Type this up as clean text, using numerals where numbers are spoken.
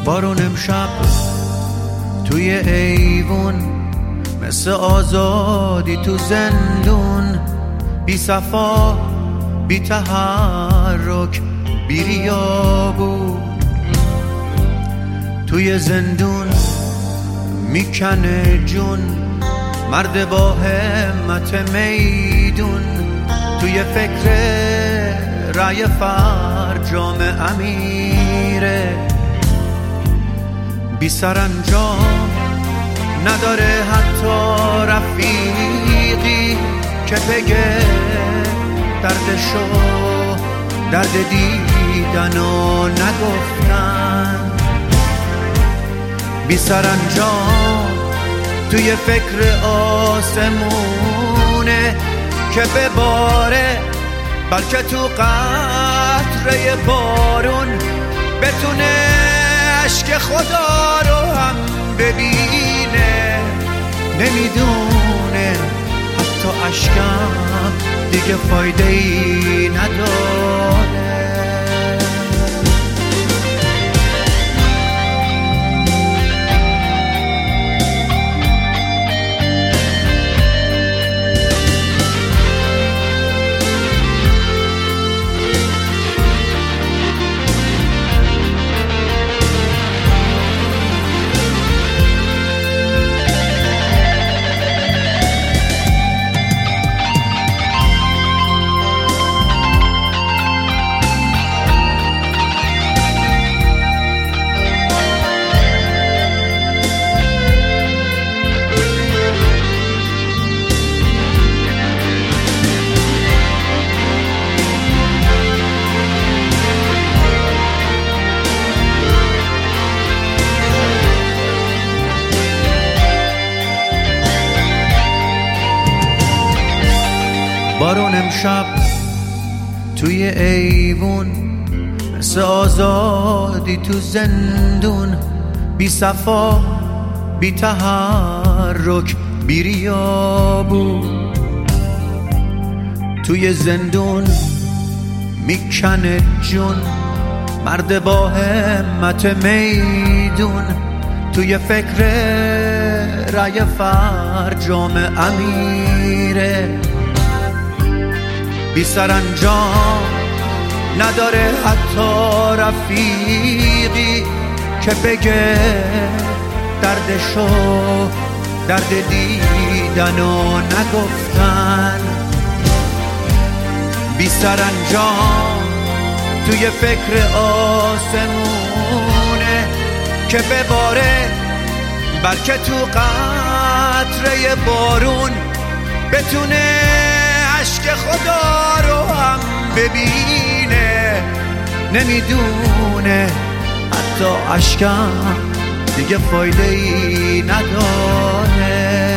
بارون امشب توی ایوون مثل آزادی تو زندون، بی صفا بی تحرک بی ریا بود. توی زندون میکنه جون مرد با همت میدون، توی فکر رای فرجام امیره، بی سرانجام نداره حتی رفیقی که بگه دردشو، درد دیدن و نگفتن. بی سرانجام توی فکر آسمونه که بباره، بلکه تو قطره بارون بتونه عشق خدا رو هم ببینه. نمیدونه حتی عشقم دیگه فایده ای نداره. بارون امشب توی ایوون مثل آزادی تو زندون، بی صفا بی تحرک بی ریا بود. توی زندون میکنه جون مرد با همت میدون، توی فکر رای فرجام امیره، بی سرانجام نداره حتی رفیقی که بگه دردشو، درد دیدن و نگفتن. بی سرانجام توی فکر آسمونه که بباره، بلکه تو قطره بارون بتونه عشق خدا رو هم ببینه. نمیدونه حتی عشقم دیگه فایده ای نداره.